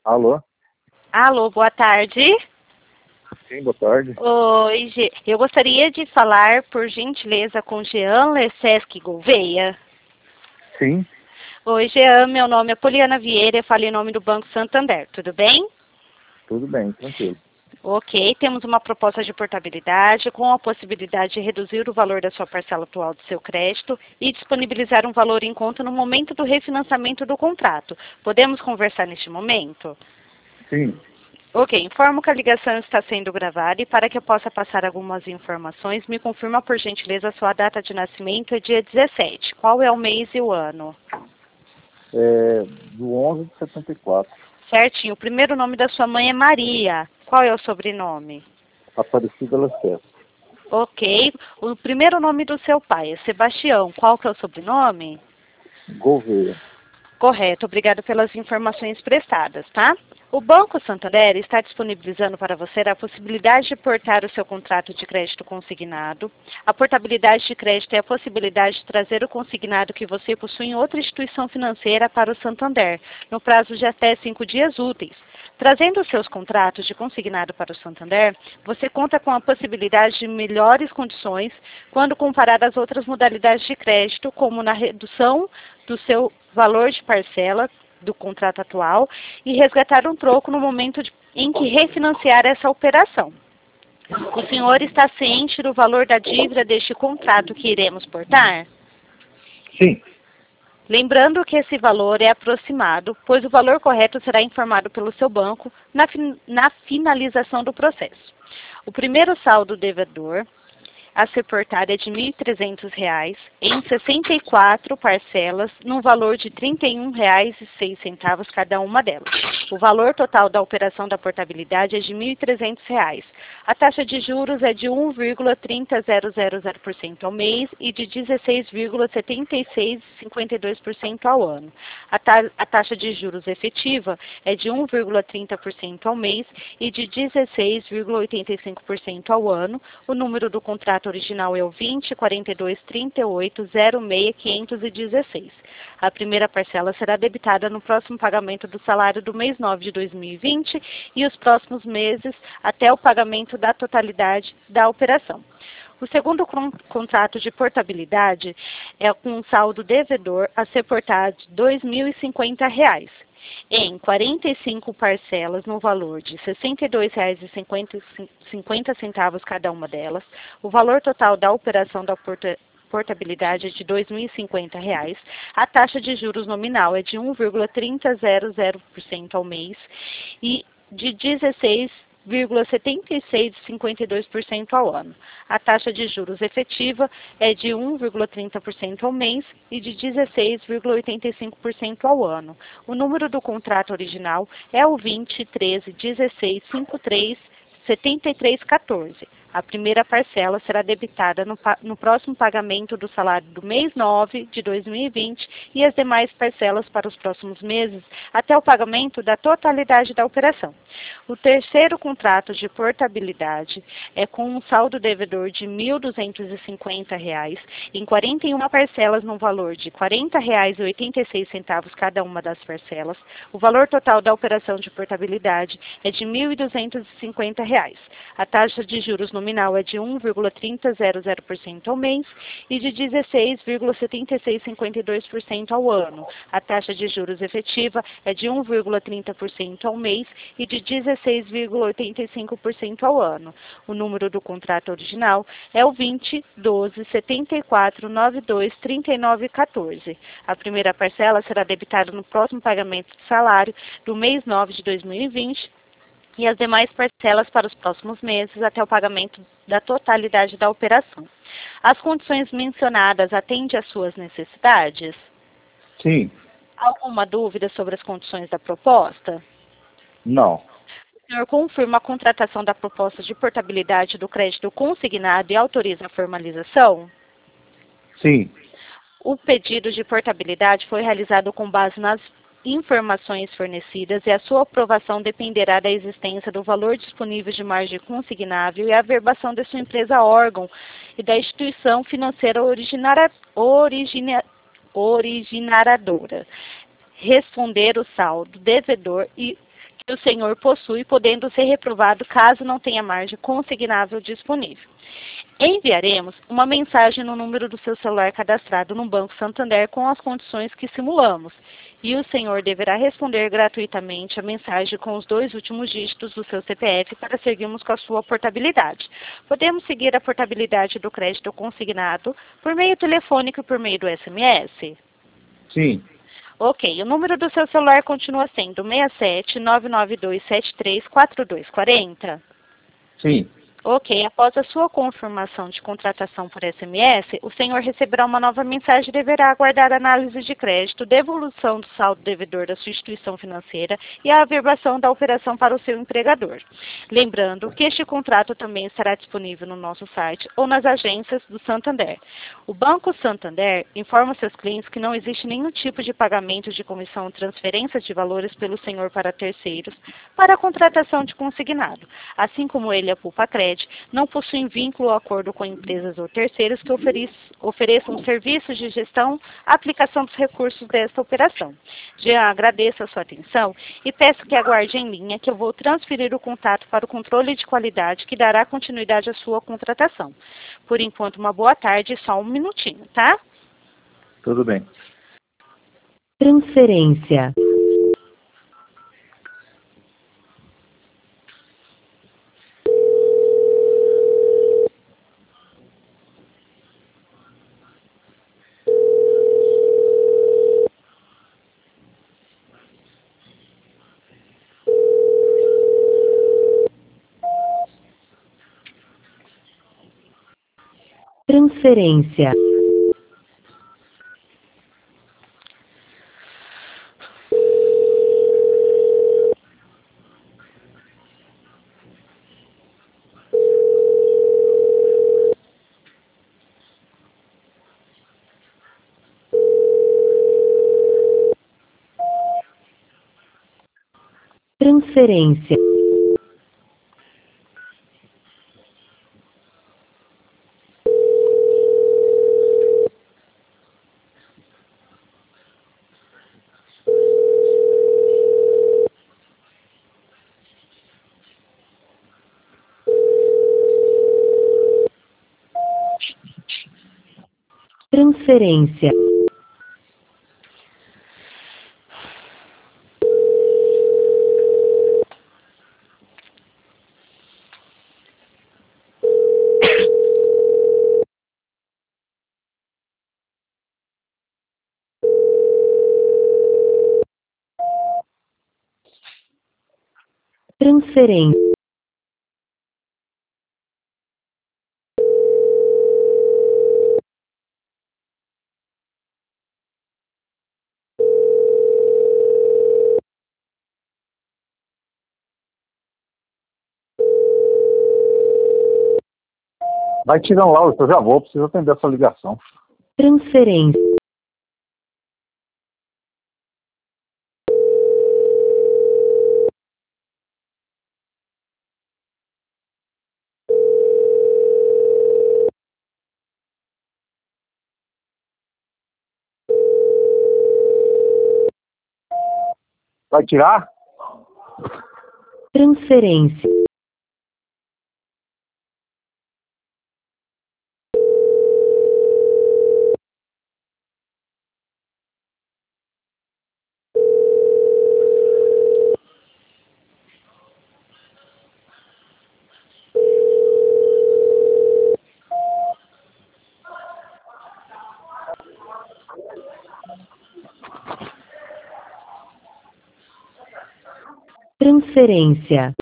Alô? Alô, boa tarde. Sim, boa tarde. Oi, eu gostaria de falar, por gentileza, com Jean Lesseschi Gouveia. Sim, Oi, Jean, meu nome é Poliana Vieira, eu falo em nome do Banco Santander, tudo bem? tudo bem, tranquilo. Ok, temos uma proposta de portabilidade com a possibilidade de reduzir o valor da sua parcela atual do seu crédito e disponibilizar um valor em conta no momento do refinanciamento do contrato. Podemos conversar neste momento? Sim, Ok, informo que a ligação está sendo gravada e para que eu possa passar algumas informações, me confirma por gentileza a sua data de nascimento é dia 17. Qual é o mês e o ano? do 11 de 74. Certinho, o primeiro nome da sua mãe é Maria. Qual é o sobrenome? Aparecida Lacerda. Ok, o primeiro nome do seu pai é Sebastião. Qual que é o sobrenome? Gouveia. Correto, obrigado pelas informações prestadas, tá? O Banco Santander está disponibilizando para você a possibilidade de portar o seu contrato de crédito consignado. A portabilidade de crédito é a possibilidade de trazer o consignado que você possui em outra instituição financeira para o Santander, no prazo de até 5 dias úteis. Trazendo os seus contratos de consignado para o Santander, você conta com a possibilidade de melhores condições quando comparado às outras modalidades de crédito, como na redução do seu valor de parcela do contrato atual e resgatar um troco no momento em que refinanciar essa operação. O senhor está ciente do valor da dívida deste contrato que iremos portar? Sim, Lembrando que esse valor é aproximado, pois o valor correto será informado pelo seu banco na finalização do processo. O primeiro saldo devedor a ser portado é de R$ 1.300 em 64 parcelas, no valor de R$ 31,06 cada uma delas. O valor total da operação da portabilidade é de R$ 1.300. A taxa de juros é de 1,300% ao mês e de 16,7652% ao ano. A taxa de juros efetiva é de 1,30% ao mês e de 16,85% ao ano. O número do contrato original é o 20 42 38 06 516. A primeira parcela será debitada no próximo pagamento do salário do mês 9 de 2020 e os próximos meses até o pagamento da totalidade da operação. O segundo contrato de portabilidade é com um saldo devedor a ser portado de R$ 2.050 em 45 parcelas no valor de R$ 62,50 cada uma delas. O valor total da operação da portabilidade é de R$ 2.050. A taxa de juros nominal é de 1,300% ao mês e de 16,7652% ao ano. A taxa de juros efetiva é de 1,30% ao mês e de 16,85% ao ano. O número do contrato original é o 20 13 16 53 73 14. A primeira parcela será debitada no próximo pagamento do salário do mês 9 de 2020 e as demais parcelas para os próximos meses até o pagamento da totalidade da operação. O terceiro contrato de portabilidade é com um saldo devedor de R$ 1.250 em 41 parcelas no valor de R$ 40,86 cada uma das parcelas. O valor total da operação de portabilidade é de R$ 1.250. A taxa de juros nominal é de 1,300% ao mês e de 16,7652% ao ano. A taxa de juros efetiva é de 1,30% ao mês e de 16,85% ao ano. O número do contrato original é o 20 12 74 92 39 14. A primeira parcela será debitada no próximo pagamento do salário do mês 9 de 2020 e as demais parcelas para os próximos meses até o pagamento da totalidade da operação. As condições mencionadas atendem às suas necessidades? sim, Alguma dúvida sobre as condições da proposta? não, O senhor confirma a contratação da proposta de portabilidade do crédito consignado e autoriza a formalização? sim, O pedido de portabilidade foi realizado com base nas informações fornecidas e a sua aprovação dependerá da existência do valor disponível de margem consignável e a averbação de sua empresa órgão e da instituição financeira originadora. Responder o saldo devedor e que o senhor possui, podendo ser reprovado caso não tenha margem consignável disponível. Enviaremos uma mensagem no número do seu celular cadastrado no Banco Santander com as condições que simulamos, e o senhor deverá responder gratuitamente a mensagem com os 2 últimos dígitos do seu CPF para seguirmos com a sua portabilidade. Podemos seguir a portabilidade do crédito consignado por meio telefônico e por meio do SMS? Sim. Ok, o número do seu celular continua sendo 67 992 73 4240? Sim. Ok, após a sua confirmação de contratação por SMS, o senhor receberá uma nova mensagem e deverá aguardar a análise de crédito, devolução do saldo devedor da sua instituição financeira e a averbação da operação para o seu empregador. Lembrando que este contrato também estará disponível no nosso site ou nas agências do Santander. O Banco Santander informa seus clientes que não existe nenhum tipo de pagamento de comissão ou transferência de valores pelo senhor para terceiros para a contratação de consignado, assim como ele, a Pulpacred, não possuem vínculo ou acordo com empresas ou terceiros que ofereçam serviços de gestão, aplicação dos recursos desta operação. Já agradeço a sua atenção e peço que aguarde em linha que eu vou transferir o contato para o controle de qualidade que dará continuidade à sua contratação. Por enquanto, uma boa tarde e só um minutinho, tá? Tudo bem. Transferência. Transferência. Transferência. Transferência. Transferência. Vai tirando lá, eu já vou, preciso atender essa ligação. Transferência. Vai tirar? Transferência. Transferência.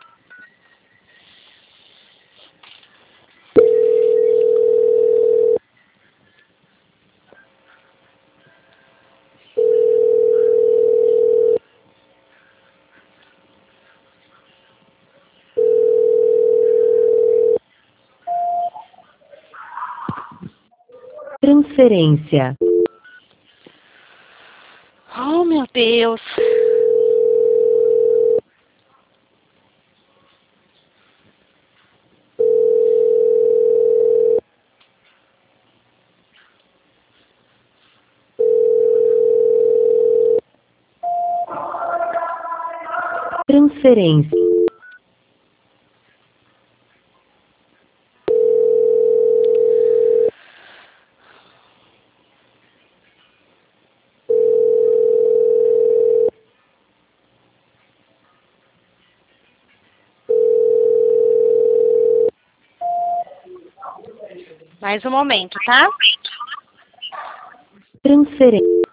Transferência. Oh, meu Deus! transferência, Mais um momento, tá? transferência,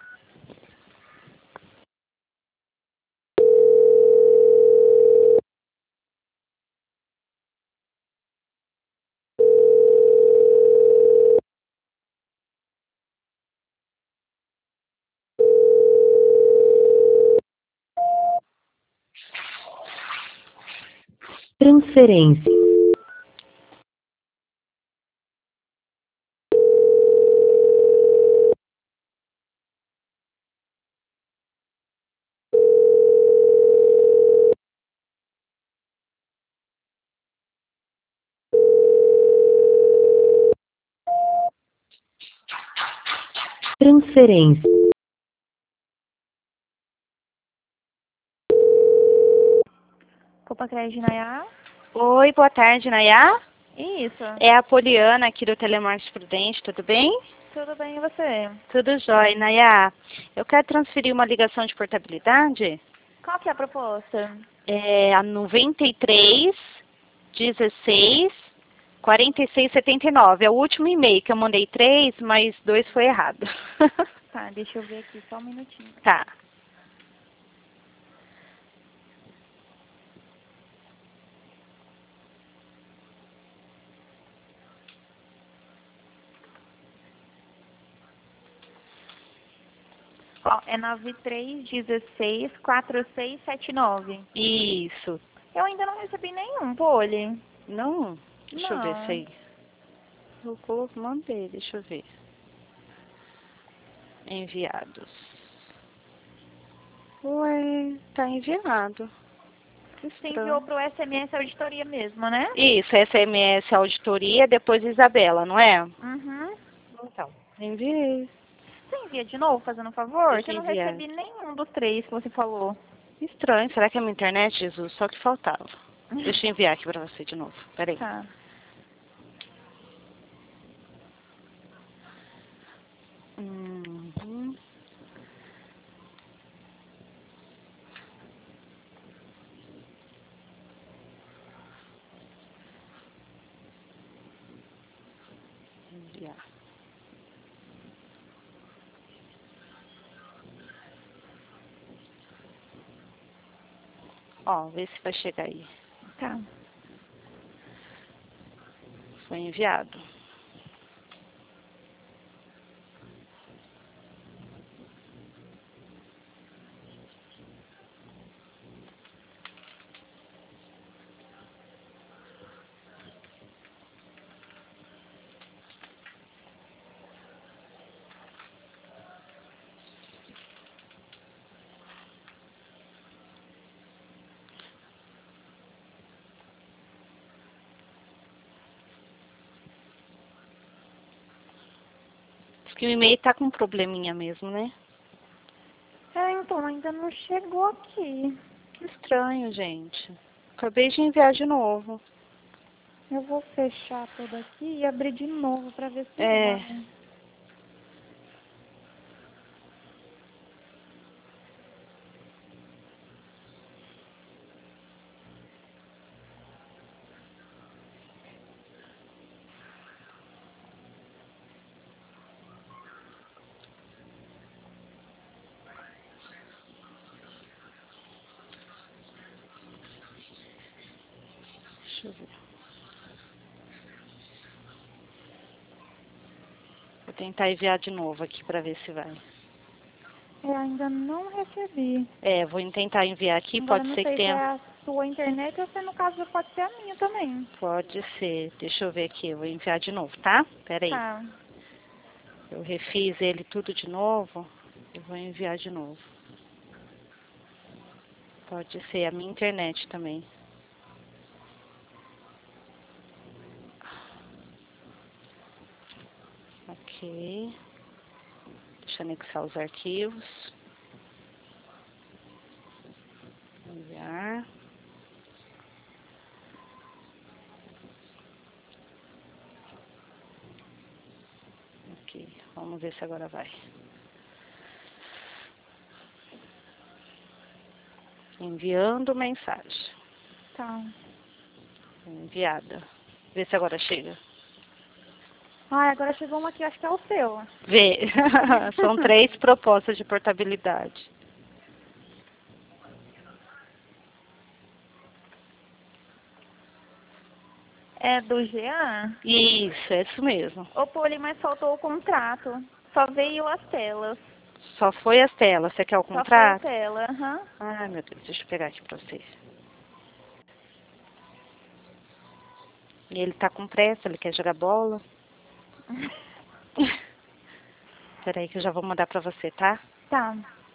transferência, transferência. Copa Crédito Nayá? Oi, boa tarde, Nayá. Isso. É a Poliana aqui do Telemarketing Prudente, tudo bem? Tudo bem e você? Tudo jóia, Nayá. Eu quero transferir uma ligação de portabilidade. Qual que é a proposta? É a 93 16 46 79. É o último e-mail que eu mandei 3, mas 2 foi errado. Tá, deixa eu ver aqui, só um minutinho. Tá. Ó, é 93164679. Isso. Eu ainda não recebi nenhum, Poli. Não? Deixa eu ver se Não. aí. Mandei, deixa eu ver. Enviados. Ué, tá enviado. Que Você estranho. enviou pro SMS Auditoria mesmo, né? Isso, SMS Auditoria, depois Isabela, não é? Uhum. Então, enviei. Você envia de novo, fazendo um favor? Deixa Que eu eu não enviar. recebi nenhum dos 3 que você falou. Estranho, será que é a minha internet, Jesus? Só que faltava. Deixa eu enviar aqui pra você de novo. Peraí. Tá. Uhum. Enviar. Ó, vê se vai chegar aí. Tá. Foi enviado. Diz que o e-mail tá com um probleminha mesmo, né? É, então, ainda não chegou aqui. Que estranho, gente. Acabei de enviar de novo. Eu vou fechar tudo aqui e abrir de novo pra ver se É. vai. Deixa eu ver. Vou tentar enviar de novo aqui pra ver se vai. Eu ainda não recebi. É, vou tentar enviar aqui. Agora Pode não ser que sei se é tenha. a sua internet ou se no caso pode ser a minha também. Pode ser. Deixa eu ver aqui. Eu vou enviar de novo, tá? Pera aí. Tá. Eu refiz ele tudo de novo. Eu vou enviar de novo. Pode ser a minha internet também. Ok. Deixa eu anexar os arquivos. Enviar. Vamos ver se agora vai. Enviando mensagem. Tá. Enviada. Vê se agora chega. Ai, agora chegou uma aqui, acho que é o seu. Vê. São 3 propostas de portabilidade. É do Jean? Isso, é isso mesmo. Ô, Poli, mas faltou o contrato. Só veio as telas. Só foi as telas. Você quer o Só foi a contrato? tela, aham. Ai, meu Deus, deixa eu pegar aqui pra você. E ele tá com pressa, ele quer jogar bola. Peraí que eu já vou mandar pra você, tá? Tá.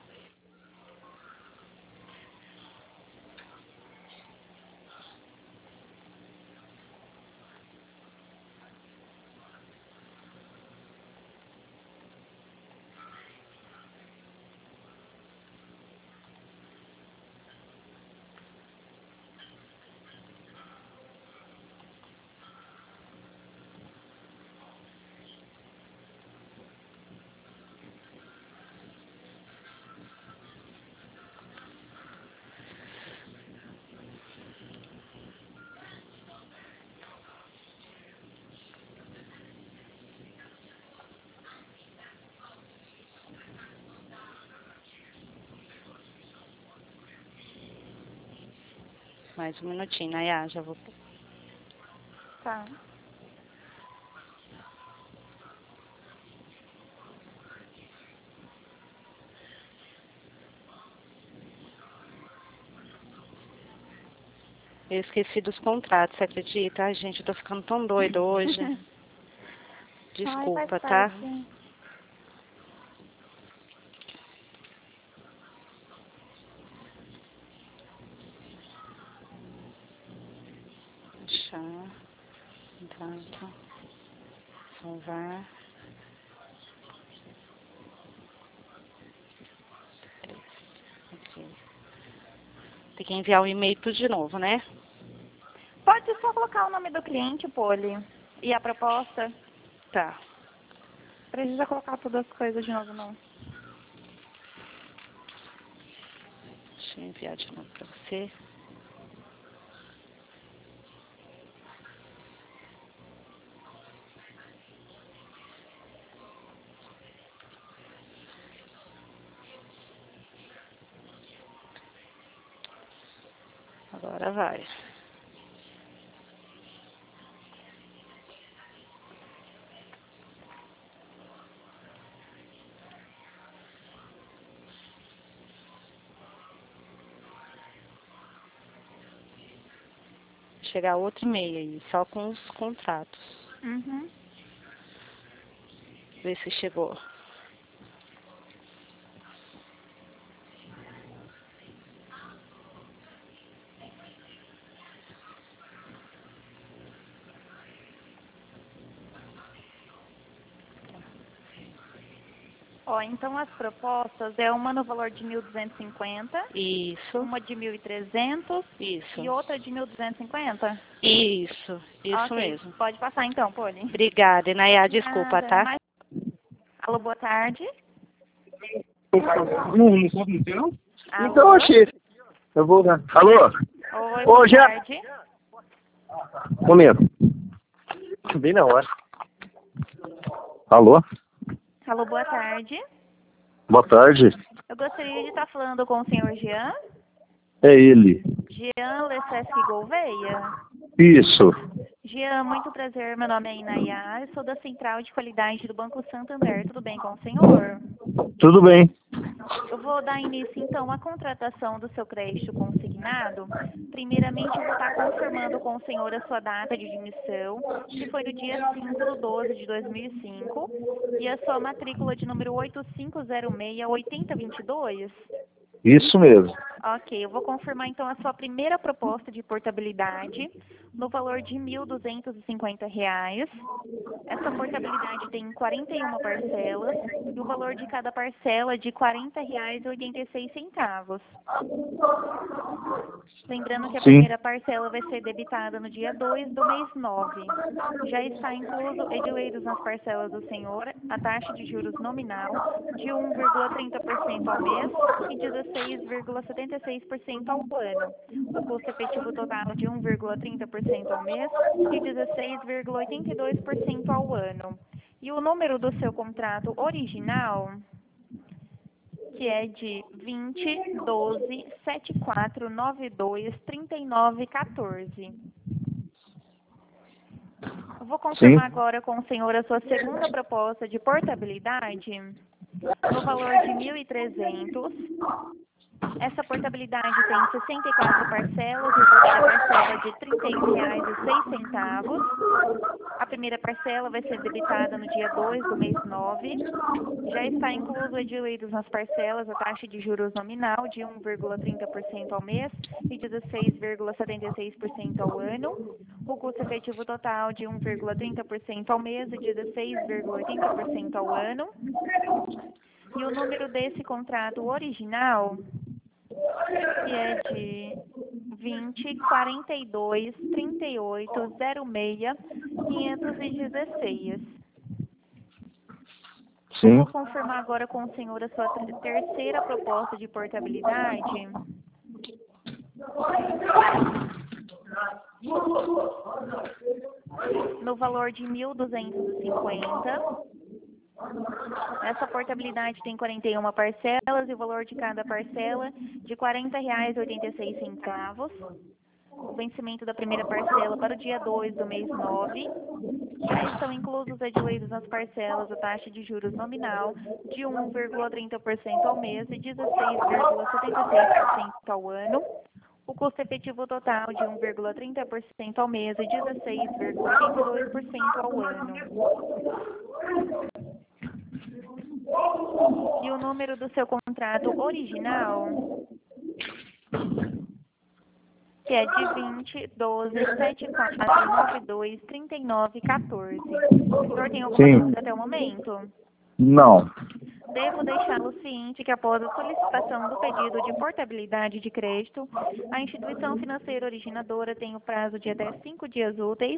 Mais um minutinho, Nayá, já vou... Tá. Eu esqueci dos contratos, você acredita? Ai, gente, eu tô ficando tão doida hoje. Desculpa, Ai, faz tá? parte. Deixar. Contrato. Salvar. Aqui. Tem que enviar o e-mail tudo de novo, né? Pode só colocar o nome do cliente, Poli. E a proposta. Tá. Precisa colocar todas as coisas de novo, não. Deixa eu enviar de novo pra você. Agora vai. Chegar outro e-mail aí, só com os contratos. Uhum. Ver se chegou. Ó, então as propostas é uma no valor de 1.250, Isso. uma de 1.300 Isso. e outra de 1.250? Isso Ok, mesmo. pode passar então, Poli. Obrigada, Nayá, desculpa, Nada, tá? mas... Alô, boa tarde. Não sabe o que não? Alô? Então, achei. Eu vou dar. Alô? Oi, Ô, boa já. tarde. Momento. Bem na hora. Alô? Alô, boa tarde. Boa tarde. Eu gostaria de estar falando com o senhor Jean. É ele. Jean Lesseschi Gouveia. Isso. Jean, muito prazer. Meu nome é Inayá. Eu sou da Central de Qualidade do Banco Santander. Tudo bem com o senhor? Tudo bem. Eu vou dar início, então, à contratação do seu crédito consignado. Primeiramente, eu vou estar confirmando com o senhor a sua data de admissão, que foi no dia 5/12/2005, e a sua matrícula de número 8506-8022. Isso mesmo. Ok, eu vou confirmar então a sua primeira proposta de portabilidade no valor de R$ 1.250. Essa portabilidade tem 41 parcelas e o valor de cada parcela é de R$ 40,86. Lembrando que a Sim. primeira parcela vai ser debitada no dia 2 do mês 9. Já está incluso, edileiros nas parcelas do senhor, a taxa de juros nominal de 1,30% ao mês e 16,76% ao ano. O custo efetivo total de 1,30% ao mês e 16,82% ao ano. E o número do seu contrato original, que é de 2012-7492-3914. Eu vou confirmar agora com o senhor a sua segunda proposta de portabilidade no valor de 1.300. Essa portabilidade tem 64 parcelas, o valor da parcela de R$ 31,06. A primeira parcela vai ser debitada no dia 2 do mês 9. Já está incluso edileiros nas parcelas, a taxa de juros nominal de 1,30% ao mês e 16,76% ao ano. O custo efetivo total de 1,30% ao mês e 16,80% ao ano. E o número desse contrato original, que é de 20-42-38-06-516. Sim. Vou confirmar agora com o senhor a sua terceira proposta de portabilidade. No valor de 1.250. Essa portabilidade tem 41 parcelas e o valor de cada parcela de R$ 40,86. O vencimento da primeira parcela para o dia 2 do mês 9. Já estão inclusos edileiros nas parcelas a taxa de juros nominal de 1,30% ao mês e 16,76% ao ano. O custo efetivo total de 1,30% ao mês e 16,82% ao ano. E o número do seu contrato original, que é de 20-12-7492-3914. O senhor tem alguma dúvida até o momento? Não. Devo deixá-lo ciente que após a solicitação do pedido de portabilidade de crédito, a instituição financeira originadora tem o prazo de até 5 dias úteis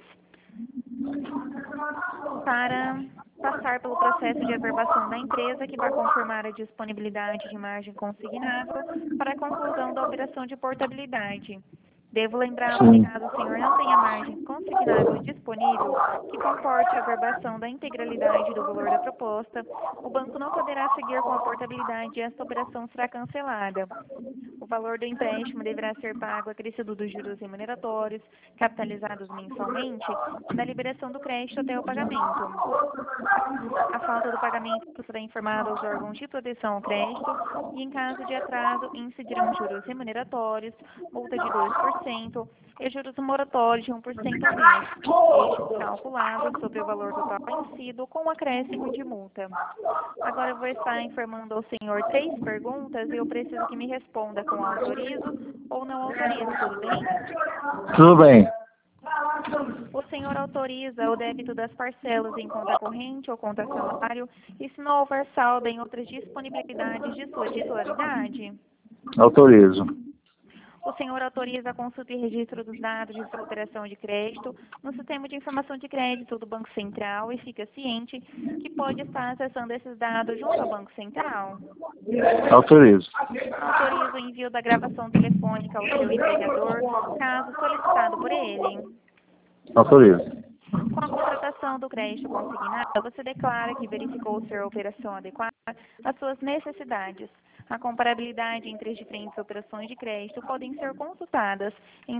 para passar pelo processo de averbação da empresa, que vai confirmar a disponibilidade de margem consignável para a conclusão da operação de portabilidade. Devo lembrá-lo que, caso o senhor não tenha margem consignável disponível que comporte a averbação da integralidade do valor da proposta, o banco não poderá seguir com a portabilidade e esta operação será cancelada. O valor do empréstimo deverá ser pago acrescido dos juros remuneratórios, capitalizados mensalmente, da liberação do crédito até o pagamento. A falta do pagamento será informada aos órgãos de proteção ao crédito e, em caso de atraso, incidirão juros remuneratórios, multa de 2% e juros moratórios de 1% ao mês, estes calculados sobre o valor total vencido com acréscimo de multa. Agora eu vou estar informando ao senhor 3 perguntas e eu preciso que me responda com autorizo ou não autorizo, tudo bem? Tudo bem. O senhor autoriza o débito das parcelas em conta corrente ou conta salário e se não houver saldo em outras disponibilidades de sua titularidade? Autorizo. O senhor autoriza a consulta e registro dos dados de sua operação de crédito no sistema de informação de crédito do Banco Central e fica ciente que pode estar acessando esses dados junto ao Banco Central? Autorizo. Autoriza o envio da gravação telefônica ao seu empregador, caso solicitado por ele? Autorizo. Com a contratação do crédito consignado, você declara que verificou ser a operação adequada às suas necessidades. A comparabilidade entre as diferentes operações de crédito podem ser consultadas em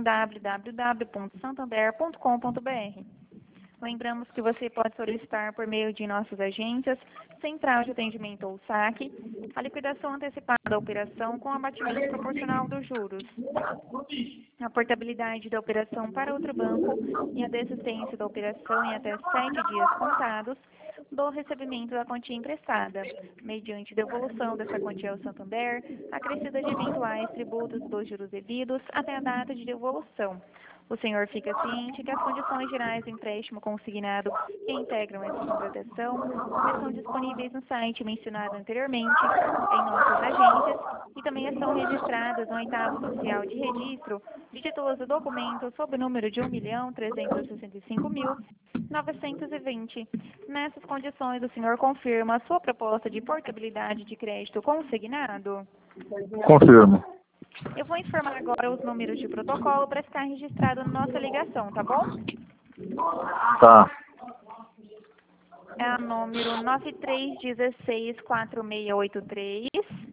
www.santander.com.br. Lembramos que você pode solicitar por meio de nossas agências, Central de Atendimento ou SAC, a liquidação antecipada da operação com abatimento proporcional dos juros, a portabilidade da operação para outro banco e a desistência da operação em até 7 dias contados, do recebimento da quantia emprestada, mediante devolução dessa quantia ao Santander, acrescida de eventuais tributos dos juros devidos até a data de devolução. O senhor fica ciente que as condições gerais do empréstimo consignado que integram essa contratação estão disponíveis no site mencionado anteriormente, em nossas agências, e também estão registradas no 8º oficial de registro de títulos do documento sob o número de 1.365.920. Nessas condições, o senhor confirma a sua proposta de portabilidade de crédito consignado? Confirmo. Eu vou informar agora os números de protocolo para ficar registrado na nossa ligação, tá bom? Tá. É o número 93164683,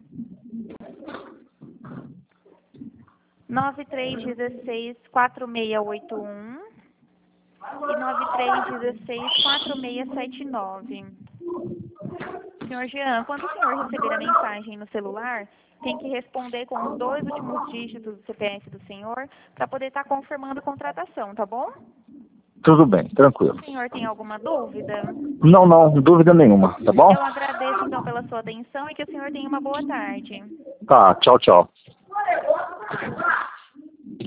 93164681 e 93164679. Senhor Jean, quando o senhor receber a mensagem no celular, tem que responder com os 2 últimos dígitos do CPF do senhor para poder estar confirmando a contratação, tá bom? Tudo bem, tranquilo. O senhor tem alguma dúvida? Não, dúvida nenhuma, tá bom? Eu agradeço então pela sua atenção e que o senhor tenha uma boa tarde. Tá, tchau, tchau.